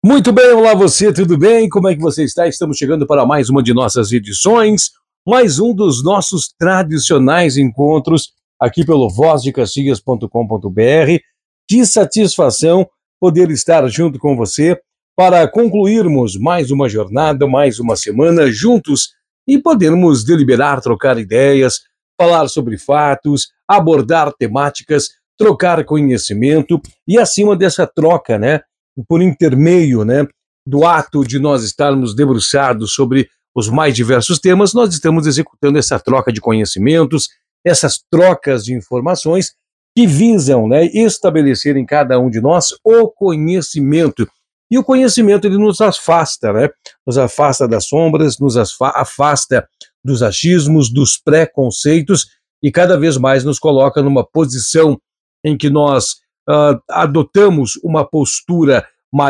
Muito bem, olá você, tudo bem? Como é que você está? Estamos chegando para mais uma de nossas edições, mais um dos nossos tradicionais encontros aqui pelo vozdecaxias.com.br. Que satisfação poder estar junto com você para concluirmos mais uma jornada, mais uma semana juntos e podermos deliberar, trocar ideias, falar sobre fatos, abordar temáticas, trocar conhecimento e acima dessa troca, né? Por intermeio, né, do ato de nós estarmos debruçados sobre os mais diversos temas, nós estamos executando essa troca de conhecimentos, essas trocas de informações que visam, né, estabelecer em cada um de nós o conhecimento. E o conhecimento, ele nos afasta, né? Nos afasta das sombras, nos afasta dos achismos, dos preconceitos e cada vez mais nos coloca numa posição em que nós adotamos uma postura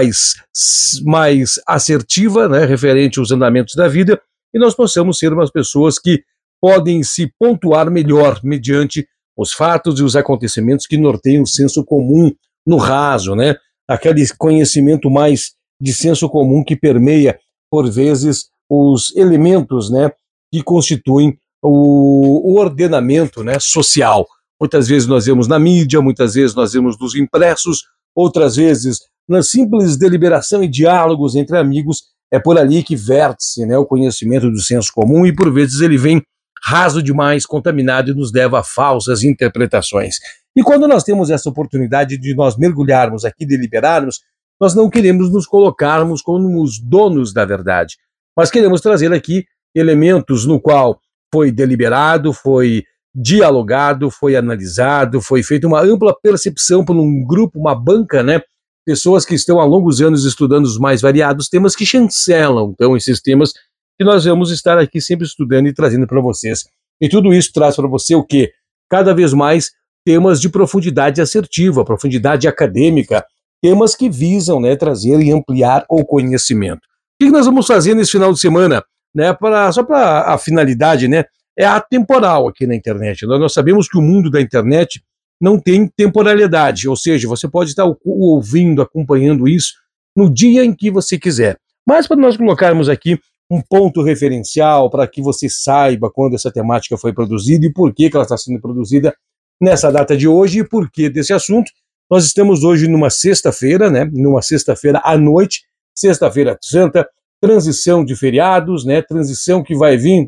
mais assertiva, né, referente aos andamentos da vida, e nós possamos ser umas pessoas que podem se pontuar melhor mediante os fatos e os acontecimentos que norteiam o senso comum no raso, né? Aquele conhecimento mais de senso comum que permeia, por vezes, os elementos, né, que constituem o ordenamento, né, social. Muitas vezes nós vemos na mídia, muitas vezes nós vemos nos impressos, outras vezes na simples deliberação e diálogos entre amigos, é por ali que verte-se, né, o conhecimento do senso comum e por vezes ele vem raso demais, contaminado e nos leva a falsas interpretações. E quando nós temos essa oportunidade de nós mergulharmos aqui, deliberarmos, nós não queremos nos colocarmos como os donos da verdade, mas queremos trazer aqui elementos no qual foi deliberado, foi dialogado, foi analisado, foi feita uma ampla percepção por um grupo, uma banca, né? Pessoas que estão há longos anos estudando os mais variados temas que chancelam, então, esses temas que nós vamos estar aqui sempre estudando e trazendo para vocês. E tudo isso traz para você o quê? Cada vez mais temas de profundidade assertiva, profundidade acadêmica, temas que visam, né, trazer e ampliar o conhecimento. O que nós vamos fazer nesse final de semana? Né, só para a finalidade, né? É atemporal aqui na internet. Nós sabemos que o mundo da internet não tem temporalidade, ou seja, você pode estar ouvindo, acompanhando isso no dia em que você quiser. Mas para nós colocarmos aqui um ponto referencial para que você saiba quando essa temática foi produzida e por que ela está sendo produzida nessa data de hoje e por que desse assunto, nós estamos hoje numa sexta-feira, né? Numa sexta-feira à noite, sexta-feira santa, transição de feriados, né? Transição que vai vir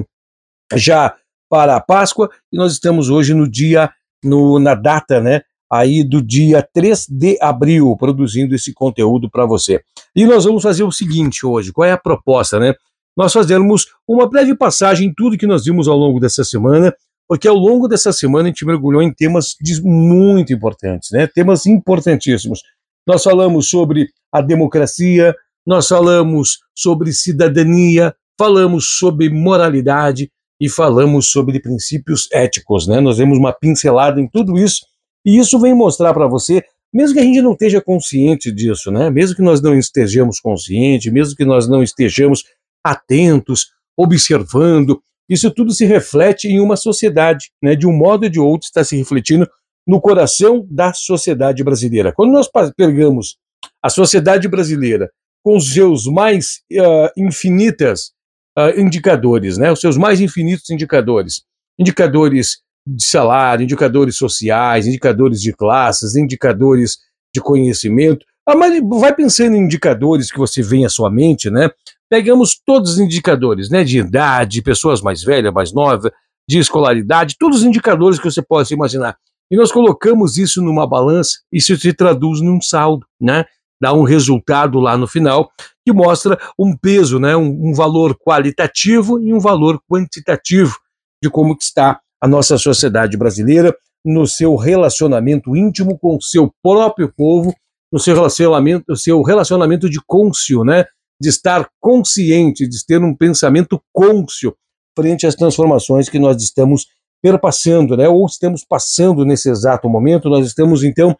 já para a Páscoa, e nós estamos hoje na data, né, aí do dia 3 de abril, produzindo esse conteúdo para você. E nós vamos fazer o seguinte hoje, qual é a proposta, né? Nós fazemos uma breve passagem em tudo que nós vimos ao longo dessa semana, porque ao longo dessa semana a gente mergulhou em temas muito importantes, né? Temas importantíssimos. Nós falamos sobre a democracia, nós falamos sobre cidadania, falamos sobre moralidade, e falamos sobre princípios éticos, né? Nós demos uma pincelada em tudo isso, e isso vem mostrar para você, mesmo que a gente não esteja consciente disso, né? Mesmo que nós não estejamos conscientes, mesmo que nós não estejamos atentos, observando, isso tudo se reflete em uma sociedade, né? De um modo ou de outro está se refletindo no coração da sociedade brasileira. Quando nós pegamos a sociedade brasileira com os seus mais infinitas indicadores, né? Os seus mais infinitos indicadores. Indicadores de salário, indicadores sociais, indicadores de classes, indicadores de conhecimento. Mas vai pensando em indicadores que você vê à sua mente, né? Pegamos todos os indicadores, né? De idade, pessoas mais velhas, mais novas, de escolaridade, todos os indicadores que você possa imaginar. E nós colocamos isso numa balança, e isso se traduz num saldo, né? Dá um resultado lá no final que mostra um peso, né, um valor qualitativo e um valor quantitativo de como que está a nossa sociedade brasileira no seu relacionamento íntimo com o seu próprio povo, no seu relacionamento de côncio, né, de estar consciente, de ter um pensamento côncio frente às transformações que nós estamos perpassando, né, ou estamos passando nesse exato momento, nós estamos então,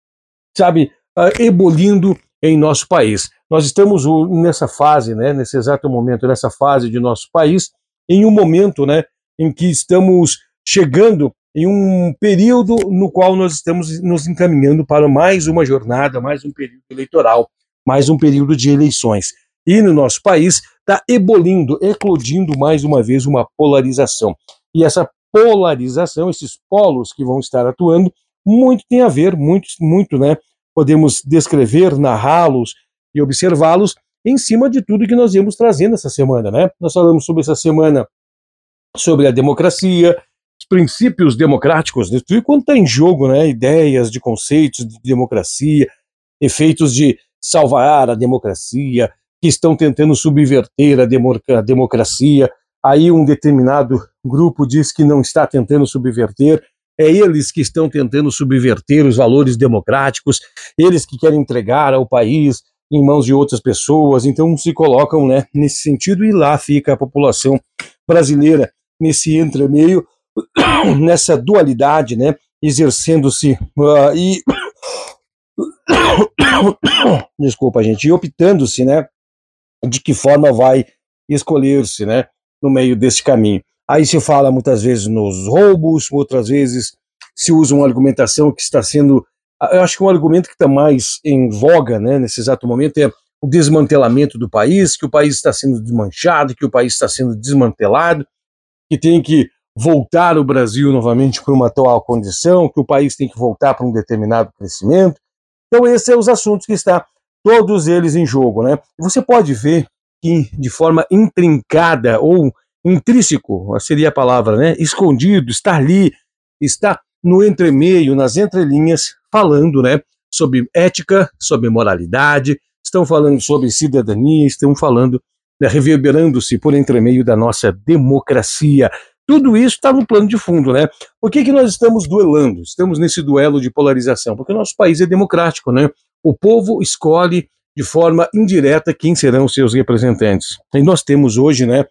ebulindo em nosso país. Nós estamos nessa fase, né, nesse exato momento, nessa fase de nosso país, em um momento, né, em que estamos chegando em um período no qual nós estamos nos encaminhando para mais uma jornada, mais um período eleitoral. mais um período de eleições. E no nosso país está eclodindo mais uma vez uma polarização. E essa polarização, esses polos que vão estar atuando, muito tem a ver, muito, né? Podemos descrever, narrá-los e observá-los em cima de tudo que nós viemos trazendo essa semana, né? Nós falamos sobre essa semana, sobre a democracia, os princípios democráticos, né? Tudo quanto está em jogo, né? Ideias de conceitos de democracia, efeitos de salvar a democracia, que estão tentando subverter a democracia. Aí um determinado grupo diz que não está tentando subverter, é eles que estão tentando subverter os valores democráticos, eles que querem entregar ao país em mãos de outras pessoas, então se colocam, né, nesse sentido, e lá fica a população brasileira nesse entremeio, nessa dualidade, né, exercendo-se desculpa, gente, e optando-se, né, de que forma vai escolher-se, né, no meio desse caminho. Aí se fala muitas vezes nos roubos, outras vezes se usa uma argumentação que está sendo, eu acho que um argumento que está mais em voga, né, nesse exato momento é o desmantelamento do país, que o país está sendo desmanchado, que o país está sendo desmantelado, que tem que voltar o Brasil novamente para uma atual condição, que o país tem que voltar para um determinado crescimento. Então esses são os assuntos que estão todos eles em jogo, né? Você pode ver que de forma intrincada ou intrínseco, seria a palavra, né? Escondido, está ali, está no entremeio, nas entrelinhas, falando, né? Sobre ética, sobre moralidade, estão falando sobre cidadania, estão falando, né, reverberando-se por entremeio da nossa democracia. Tudo isso está no plano de fundo, né? Por que nós estamos duelando? Estamos nesse duelo de polarização? Porque o nosso país é democrático, né? O povo escolhe de forma indireta quem serão os seus representantes. E nós temos hoje, né,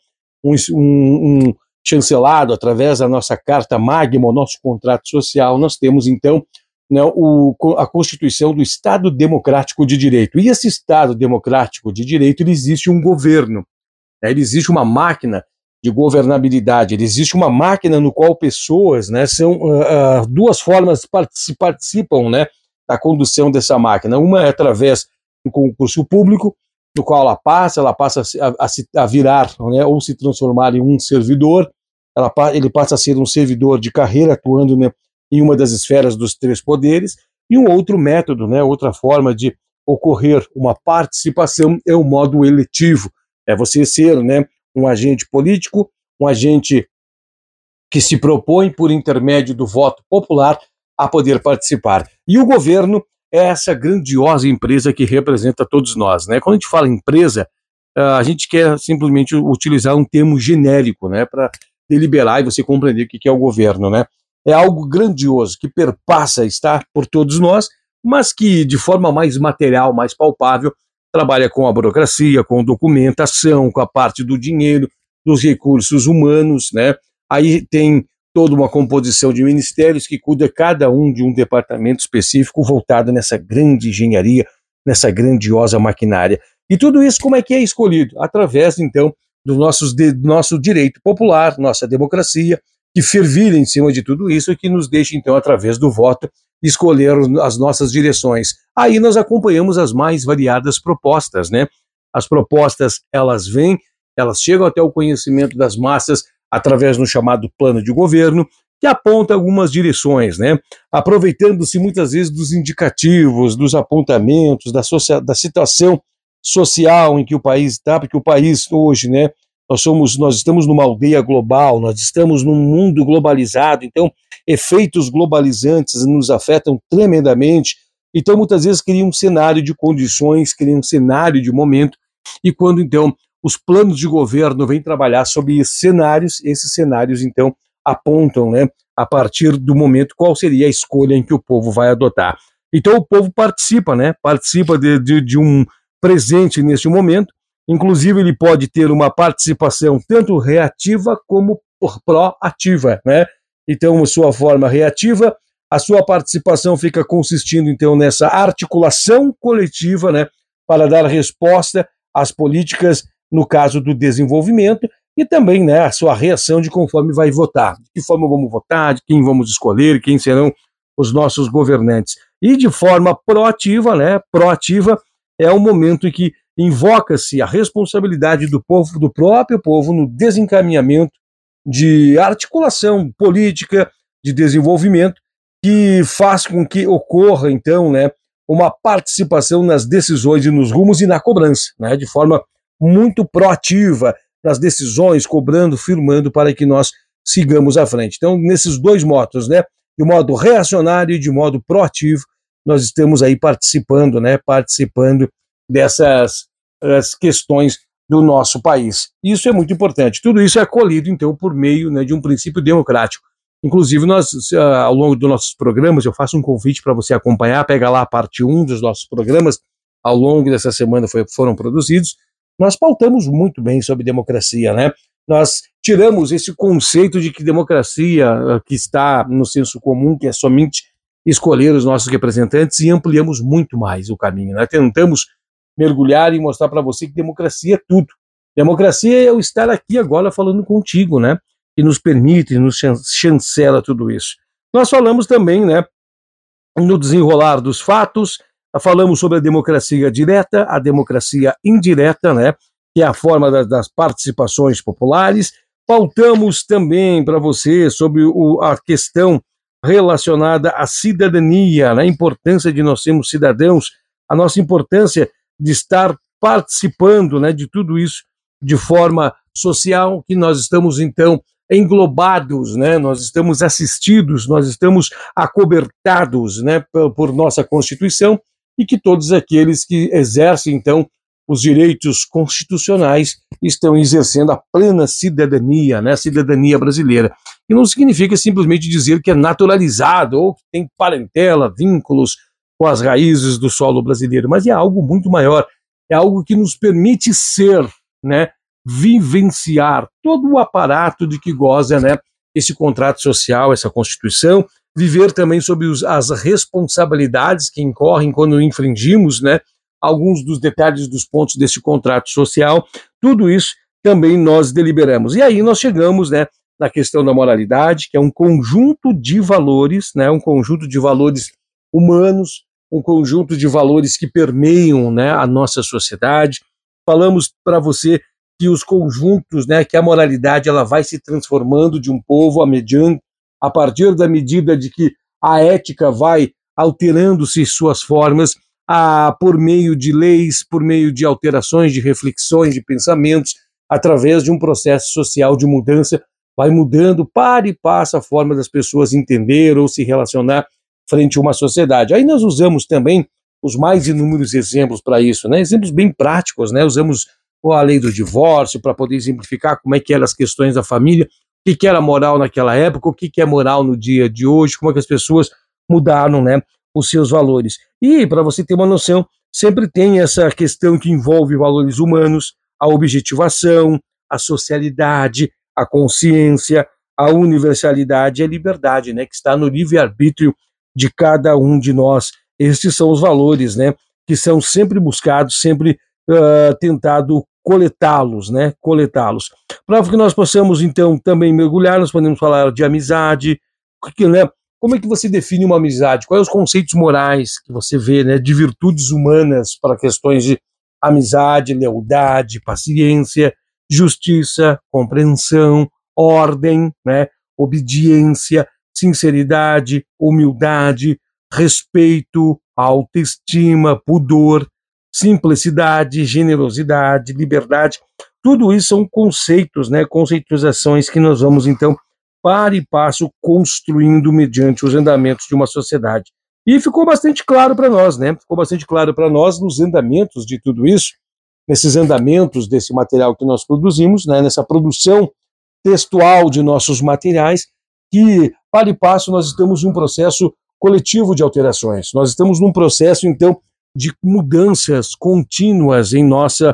um chancelado através da nossa Carta Magna, o nosso contrato social, nós temos então, né, a Constituição do Estado Democrático de Direito. E esse Estado Democrático de Direito, ele existe um governo, né, ele existe uma máquina de governabilidade, ele existe uma máquina no qual pessoas, né, são duas formas participam, né, da condução dessa máquina. Uma é através do concurso público, no qual ela passa a virar, né, ou se transformar em um servidor, ele passa a ser um servidor de carreira, atuando, né, em uma das esferas dos três poderes. E um outro método, né, outra forma de ocorrer uma participação é o modo eletivo, é você ser, né, um agente político, um agente que se propõe, por intermédio do voto popular, a poder participar. E o governo é essa grandiosa empresa que representa todos nós, né? Quando a gente fala empresa, a gente quer simplesmente utilizar um termo genérico, né, para deliberar e você compreender o que é o governo, né? É algo grandioso que perpassa, está por todos nós, mas que de forma mais material, mais palpável, trabalha com a burocracia, com documentação, com a parte do dinheiro, dos recursos humanos, né? Aí tem toda uma composição de ministérios que cuida cada um de um departamento específico voltado nessa grande engenharia, nessa grandiosa maquinária. E tudo isso como é que é escolhido? Através, então, do nosso direito popular, nossa democracia, que fervilha em cima de tudo isso e que nos deixa, então, através do voto, escolher as nossas direções. Aí nós acompanhamos as mais variadas propostas, né? As propostas, elas vêm, elas chegam até o conhecimento das massas através do chamado plano de governo, que aponta algumas direções, né? Aproveitando-se muitas vezes dos indicativos, dos apontamentos, da situação social em que o país está, porque o país hoje, né, nós estamos numa aldeia global, nós estamos num mundo globalizado, então efeitos globalizantes nos afetam tremendamente, então muitas vezes cria um cenário de condições, cria um cenário de momento, e quando então os planos de governo vêm trabalhar sobre esses cenários então apontam, né, a partir do momento qual seria a escolha em que o povo vai adotar. Então o povo participa, né, participa de um presente neste momento. Inclusive, ele pode ter uma participação tanto reativa como proativa, né? Então, a sua forma reativa, a sua participação fica consistindo, então, nessa articulação coletiva, né, para dar resposta às políticas, no caso do desenvolvimento, e também, né, a sua reação de conforme vai votar, de que forma vamos votar, de quem vamos escolher, quem serão os nossos governantes. E de forma proativa, né, é um momento em que invoca-se a responsabilidade do povo, do próprio povo, no desencaminhamento de articulação política, de desenvolvimento, que faz com que ocorra, então, né, uma participação nas decisões e nos rumos e na cobrança, né, de forma muito proativa nas decisões, cobrando, firmando para que nós sigamos à frente. Então, nesses dois modos, né, de modo reacionário e de modo proativo, nós estamos aí participando, né, participando dessas questões do nosso país. Isso é muito importante. Tudo isso é acolhido, então, por meio, né, de um princípio democrático. Inclusive, nós, ao longo dos nossos programas, eu faço um convite para você acompanhar, pega lá a parte 1 dos nossos programas, ao longo dessa semana foram produzidos. Nós pautamos muito bem sobre democracia, né? Nós tiramos esse conceito de que democracia, que está no senso comum, que é somente escolher os nossos representantes, e ampliamos muito mais o caminho, né? Tentamos mergulhar e mostrar para você que democracia é tudo. Democracia é eu estar aqui agora falando contigo, né? Que nos permite, nos chancela tudo isso. Nós falamos também, né, no desenrolar dos fatos, falamos sobre a democracia direta, a democracia indireta, né, que é a forma das participações populares. Pautamos também para você sobre a questão relacionada à cidadania, né, a importância de nós sermos cidadãos, a nossa importância de estar participando, né, de tudo isso de forma social, que nós estamos, então, englobados, né? Nós estamos assistidos, nós estamos acobertados, né, por nossa Constituição, e que todos aqueles que exercem, então, os direitos constitucionais estão exercendo a plena cidadania, né, a cidadania brasileira. E não significa simplesmente dizer que é naturalizado ou que tem parentela, vínculos com as raízes do solo brasileiro, mas é algo muito maior, é algo que nos permite ser, né, vivenciar todo o aparato de que goza, né, esse contrato social, essa Constituição, viver também sobre as responsabilidades que incorrem quando infringimos, né, alguns dos detalhes dos pontos desse contrato social. Tudo isso também nós deliberamos. E aí nós chegamos, né, na questão da moralidade, que é um conjunto de valores, né, um conjunto de valores humanos, um conjunto de valores que permeiam, né, a nossa sociedade. Falamos para você que os conjuntos, né, que a moralidade ela vai se transformando de um povo a partir da medida de que a ética vai alterando-se suas formas, por meio de leis, por meio de alterações, de reflexões, de pensamentos, através de um processo social de mudança, vai mudando para e passa a forma das pessoas entender ou se relacionar frente a uma sociedade. Aí nós usamos também os mais inúmeros exemplos para isso, né? Exemplos bem práticos, né? Usamos a lei do divórcio para poder exemplificar como é que eram as questões da família, o que era moral naquela época, o que é moral no dia de hoje, como é que as pessoas mudaram, né, os seus valores. E, para você ter uma noção, sempre tem essa questão que envolve valores humanos, a objetivação, a socialidade, a consciência, a universalidade e a liberdade, né, que está no livre-arbítrio de cada um de nós. Estes são os valores, né, que são sempre buscados, sempre tentado coletá-los, né, coletá-los. Para que nós possamos, então, também mergulhar, nós podemos falar de amizade, né, como é que você define uma amizade? Quais os conceitos morais que você vê, né, de virtudes humanas para questões de amizade, lealdade, paciência, justiça, compreensão, ordem, né, obediência, sinceridade, humildade, respeito, autoestima, pudor, simplicidade, generosidade, liberdade. Tudo isso são conceitos, né, conceitualizações que nós vamos, então, para e passo construindo mediante os andamentos de uma sociedade. E ficou bastante claro para nós, né? Ficou bastante claro para nós nos andamentos de tudo isso, nesses andamentos desse material que nós produzimos, né, nessa produção textual de nossos materiais, que, para e passo, nós estamos em um processo coletivo de alterações. Nós estamos num processo, então, de mudanças contínuas em nossa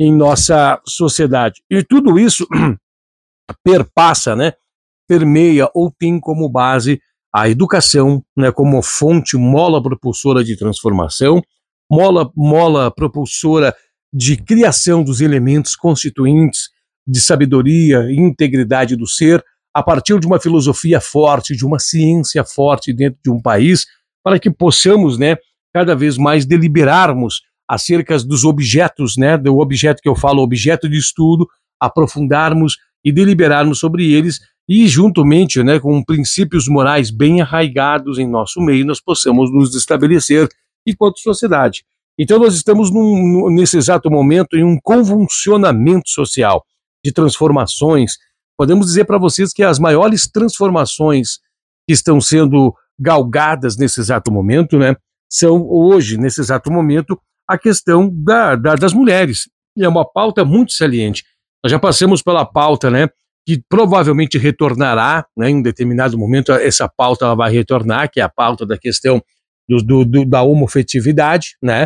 sociedade. E tudo isso perpassa, né, permeia ou tem como base a educação, né, como fonte, mola propulsora de transformação, mola propulsora de criação dos elementos constituintes de sabedoria e integridade do ser, a partir de uma filosofia forte, de uma ciência forte dentro de um país, para que possamos, né, cada vez mais deliberarmos acerca dos objetos, né, do objeto que eu falo, objeto de estudo, aprofundarmos e deliberarmos sobre eles e, juntamente, né, com princípios morais bem arraigados em nosso meio, nós possamos nos estabelecer enquanto sociedade. Então nós estamos nesse exato momento em um convulsionamento social de transformações. Podemos dizer para vocês que as maiores transformações que estão sendo galgadas nesse exato momento, né, são hoje, nesse exato momento, a questão das mulheres. E é uma pauta muito saliente. Nós já passamos pela pauta, né, que provavelmente retornará, né, em um determinado momento, essa pauta ela vai retornar, que é a pauta da questão da homofetividade, né,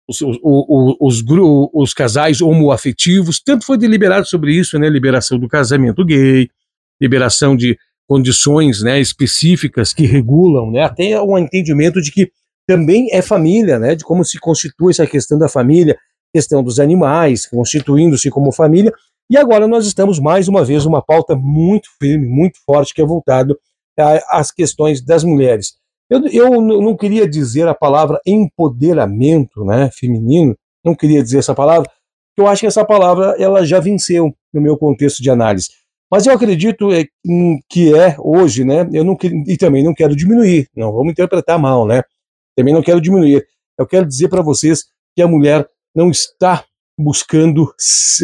os casais homoafetivos, tanto foi deliberado sobre isso, né, liberação do casamento gay, liberação de condições, né, específicas que regulam, né, até um entendimento de que também é família, né, de como se constitui essa questão da família, questão dos animais, constituindo-se como família, e agora nós estamos mais uma vez uma pauta muito firme, muito forte, que é voltado às questões das mulheres. Eu não queria dizer a palavra empoderamento, né, feminino, não queria dizer essa palavra, porque eu acho que essa palavra ela já venceu no meu contexto de análise. Mas eu acredito que é hoje, né, e também não quero diminuir, não vamos interpretar mal, né, também não quero diminuir. Eu quero dizer para vocês que a mulher não está buscando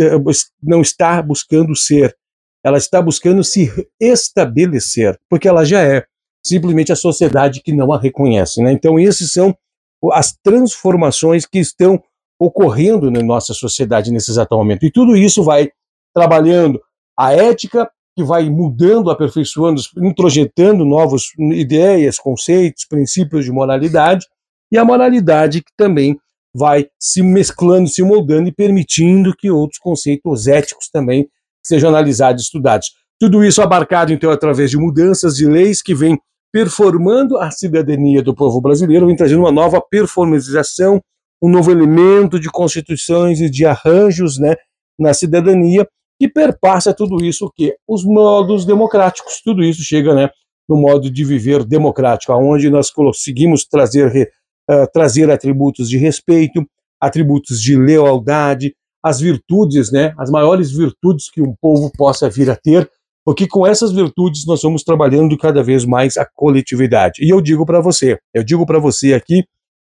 ser, ela está buscando se estabelecer, porque ela já é, simplesmente a sociedade que não a reconhece, né? Então essas são as transformações que estão ocorrendo na nossa sociedade nesse exato momento, e tudo isso vai trabalhando a ética, que vai mudando, aperfeiçoando, introjetando novas ideias, conceitos, princípios de moralidade, e a moralidade que também vai se mesclando, se moldando e permitindo que outros conceitos éticos também sejam analisados e estudados. Tudo isso abarcado, então, através de mudanças de leis que vêm performando a cidadania do povo brasileiro, vem trazendo uma nova performatização, um novo elemento de constituições e de arranjos, né, na cidadania, que perpassa tudo isso, o quê? Os modos democráticos. Tudo isso chega, né, no modo de viver democrático, onde nós conseguimos trazer atributos de respeito, atributos de lealdade, as virtudes, né, as maiores virtudes que um povo possa vir a ter, porque com essas virtudes nós vamos trabalhando cada vez mais a coletividade. E eu digo para você aqui,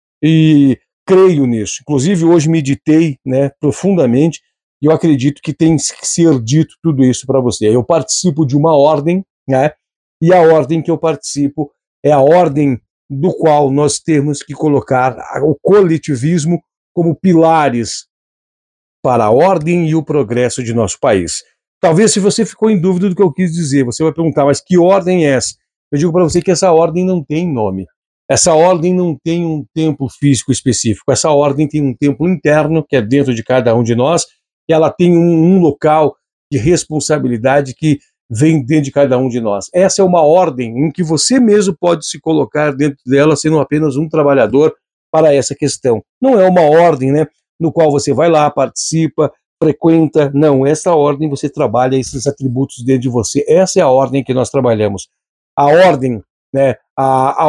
e creio nisso. Inclusive hoje meditei, né, profundamente, e eu acredito que tem que ser dito tudo isso para você. Eu participo de uma ordem, né, e a ordem que eu participo é a ordem do qual nós temos que colocar o coletivismo como pilares para a ordem e o progresso de nosso país. Talvez, se você ficou em dúvida do que eu quis dizer, você vai perguntar, mas que ordem é essa? Eu digo para você que essa ordem não tem nome. Essa ordem não tem um templo físico específico. Essa ordem tem um templo interno, que é dentro de cada um de nós, e ela tem um local de responsabilidade que vem dentro de cada um de nós. Essa é uma ordem em que você mesmo pode se colocar dentro dela, sendo apenas um trabalhador para essa questão. Não é uma ordem, né, no qual você vai lá, participa, frequenta. Não, essa ordem você trabalha esses atributos dentro de você. Essa é a ordem que nós trabalhamos. A ordem, né, a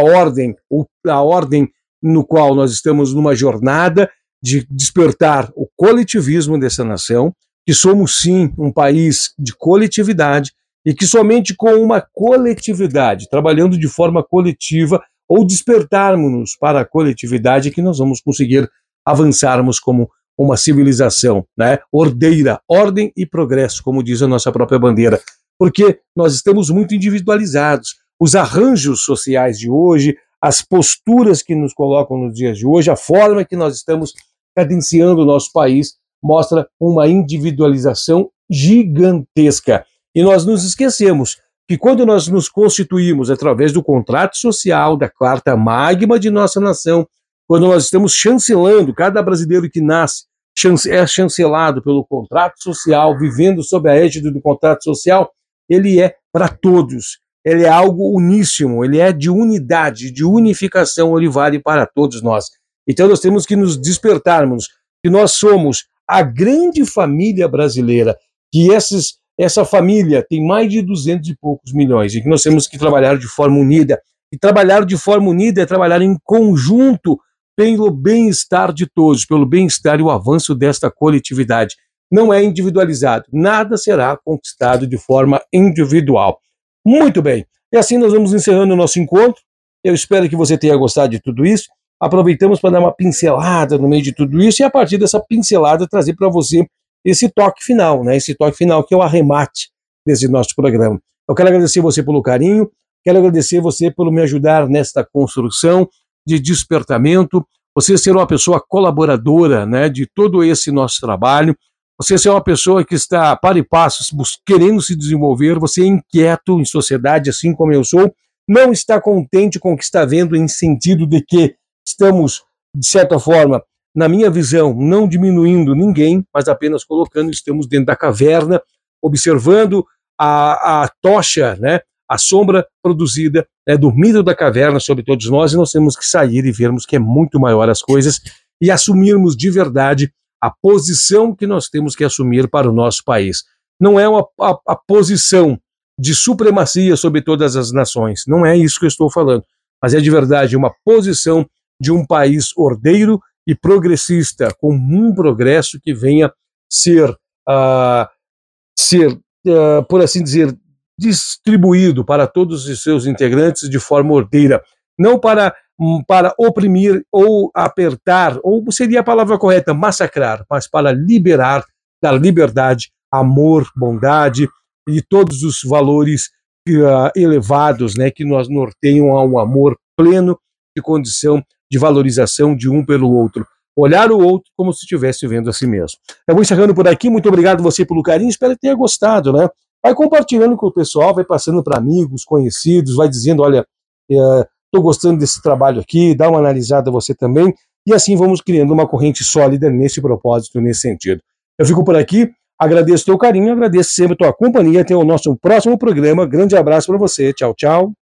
ordem no qual nós estamos numa jornada de despertar o coletivismo dessa nação, que somos sim um país de coletividade, e que somente com uma coletividade, trabalhando de forma coletiva, ou despertarmos-nos para a coletividade, que nós vamos conseguir avançarmos como uma civilização, né, ordeira, ordem e progresso, como diz a nossa própria bandeira, porque nós estamos muito individualizados. Os arranjos sociais de hoje, as posturas que nos colocam nos dias de hoje, a forma que nós estamos cadenciando o nosso país, mostra uma individualização gigantesca. E nós nos esquecemos que quando nós nos constituímos através do contrato social, da Carta Magna de nossa nação, quando nós estamos chancelando, cada brasileiro que nasce é chancelado pelo contrato social, vivendo sob a égide do contrato social, ele é para todos, ele é algo uníssimo, ele é de unidade, de unificação, ele vale para todos nós. Então nós temos que nos despertarmos, que nós somos a grande família brasileira, que essa família tem mais de 200 e poucos milhões, e que nós temos que trabalhar de forma unida. E trabalhar de forma unida é trabalhar em conjunto pelo bem-estar de todos, pelo bem-estar e o avanço desta coletividade. Não é individualizado, nada será conquistado de forma individual. Muito bem, e assim nós vamos encerrando o nosso encontro. Eu espero que você tenha gostado de tudo isso. Aproveitamos para dar uma pincelada no meio de tudo isso e a partir dessa pincelada trazer para você esse toque final, né? Esse toque final que é o arremate desse nosso programa. Eu quero agradecer você pelo carinho, quero agradecer você por me ajudar nesta construção de despertamento, você ser uma pessoa colaboradora, né, de todo esse nosso trabalho, você ser uma pessoa que está para e passos querendo se desenvolver, você é inquieto em sociedade, assim como eu sou, não está contente com o que está vendo em sentido de que estamos, de certa forma, na minha visão, não diminuindo ninguém, mas apenas colocando, estamos dentro da caverna, observando a tocha, né, a sombra produzida, né, do mito da caverna sobre todos nós, e nós temos que sair e vermos que é muito maior as coisas e assumirmos de verdade a posição que nós temos que assumir para o nosso país. Não é a posição de supremacia sobre todas as nações, não é isso que eu estou falando, mas é de verdade uma posição de um país ordeiro e progressista, com um progresso que venha ser, por assim dizer, distribuído para todos os seus integrantes de forma ordeira, não para oprimir ou apertar, ou seria a palavra correta, massacrar, mas para liberar, dar liberdade, amor, bondade e todos os valores elevados, né, que nos norteiam a um amor pleno de condição de valorização de um pelo outro. Olhar o outro como se estivesse vendo a si mesmo. Eu vou encerrando por aqui, muito obrigado você pelo carinho, espero que tenha gostado, né? Vai compartilhando com o pessoal, vai passando para amigos, conhecidos, vai dizendo, olha, estou gostando desse trabalho aqui, dá uma analisada você também, e assim vamos criando uma corrente sólida nesse propósito, nesse sentido. Eu fico por aqui, agradeço o teu carinho, agradeço sempre a tua companhia, até o nosso próximo programa, grande abraço para você, tchau, tchau.